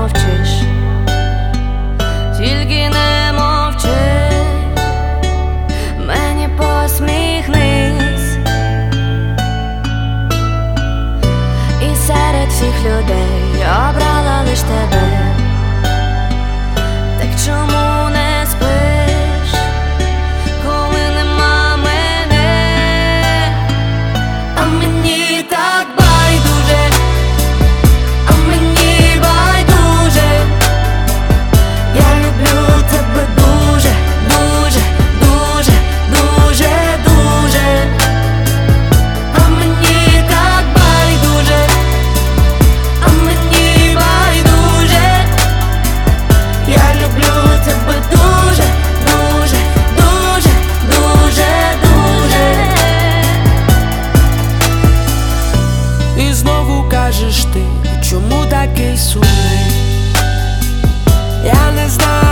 мовчиш, тільки не мовчи, мені посміхнись. І серед всіх людей я обрала лиш тебе. Так чому не спиш, коли нема мене? А мені так байдуже, а мені байдуже. Я люблю тебе дуже, дуже, дуже, дуже, дуже. А мені так байдуже, а мені байдуже. Я люблю тебе дуже, дуже, дуже, дуже, дуже. І знову кажеш ти, чому такий сумний? Я не знаю.